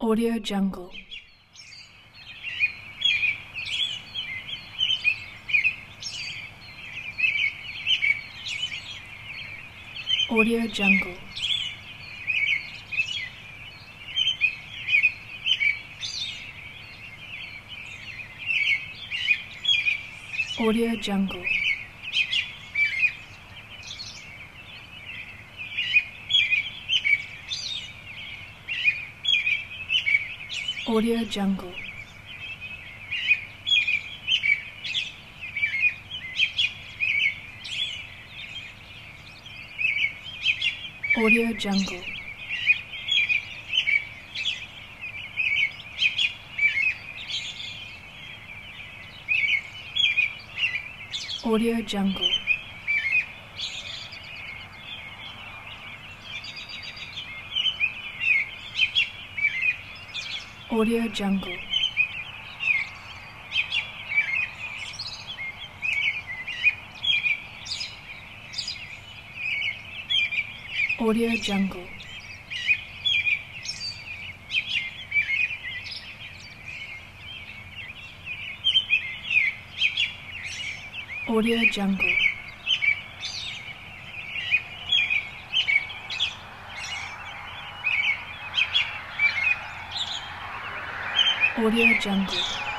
Audio Jungle. Audio Jungle. Audio Jungle. Audio Jungle. Audio Jungle. Audio Jungle. Audio Jungle. Audio Jungle. Audio Jungle. Audio Jungle.